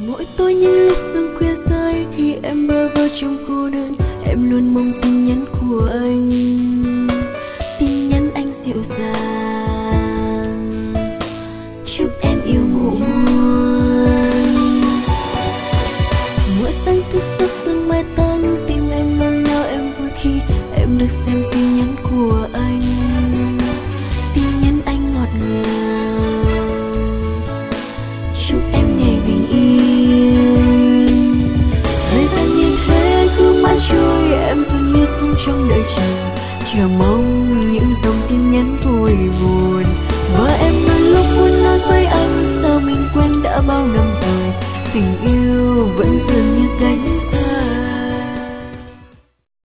Mỗi tối những lúc sương khuya rơi, khi em bơ vơ trong cô đơn, em luôn mong tin nhắn của anh, tin nhắn anh dịu dàng chúc em yêu ngủ ngon. Mỗi sáng thức giấc sương mai tan, tim em nôn nao, em vui khi em được xem tin nhắn của anh, tin nhắn anh ngọt ngào chúc em ngày bình yên. Thời gian như thế cứ mãi trôi, em dường như sống trong đợi chờ mong những dòng tin nhắn vui buồn. Và em đôi lúc muốn nói với anh, sao mình quen đã bao năm rồi, tình yêu vẫn dường như gánh